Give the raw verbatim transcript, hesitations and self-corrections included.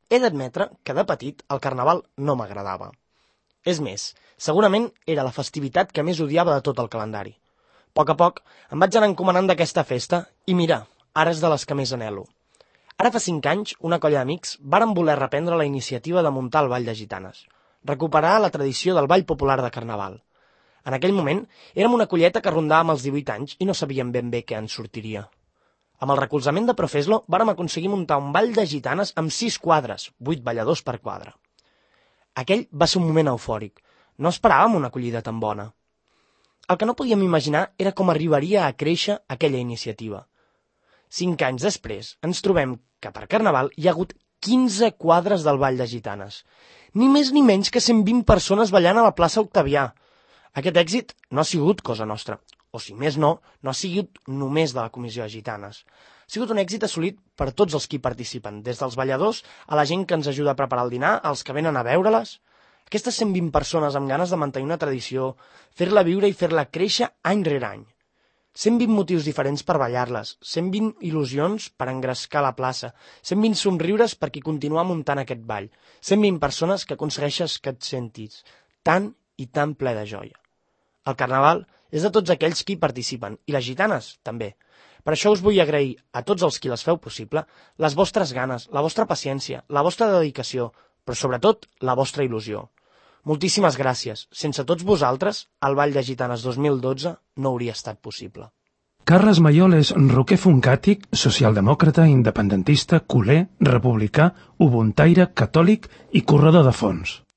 He d'admetre que de petit el Carnaval no m'agradava. És més, segurament era la festivitat que més odiava de tot el calendari. A poc a poc em vaig anar encomanant d'aquesta festa i mira, ara és de les que més anhelo. Ara fa cinc anys, una colla d'amics varen voler reprendre la iniciativa de muntar el Ball de Gitanes, recuperar la tradició del ball popular de Carnaval. En aquell moment érem una colleta que rondàvem els divuit anys i no sabíem ben bé què ens sortiria. Amb el recolzament de Profeslo vàrem aconseguir muntar un ball de gitanes amb sis quadres, vuit balladors per quadre. Aquell va ser un moment eufòric. No esperàvem una acollida tan bona. El que no podíem imaginar era com arribaria a créixer aquella iniciativa. Cinc anys després ens trobem que per Carnaval hi ha hagut quinze quadres del ball de gitanes. Ni més ni menys que cent vint persones ballant a la plaça Octavià. Aquest èxit no ha sigut cosa nostra, o si més no, no ha sigut només de la Comissió de Gitanes. Ha sigut un èxit assolit per tots els que hi participen, des dels balladors a la gent que ens ajuda a preparar el dinar, als que venen a veure-les. Aquestes cent vint persones amb ganes de mantenir una tradició, fer-la viure i fer-la créixer any rere any. cent vint motius diferents per ballar-les, cent vint il·lusions per engrescar la plaça, cent vint somriures per qui continua muntant aquest ball, cent vint persones que aconsegueixes que et sentis tan i tan ple de joia. El Carnaval és de tots aquells que hi participen, i les gitanes també. Per això us vull agrair a tots els qui les feu possible les vostres ganes, la vostra paciència, la vostra dedicació, però sobretot la vostra il·lusió. Moltíssimes gràcies. Sense tots vosaltres, el Ball de Gitanes dos mil dotze no hauria estat possible. Carles Mayol és roquer funkàtic, socialdemòcrata, independentista, culer, republicà, ubuntaire, catòlic i corredor de fons.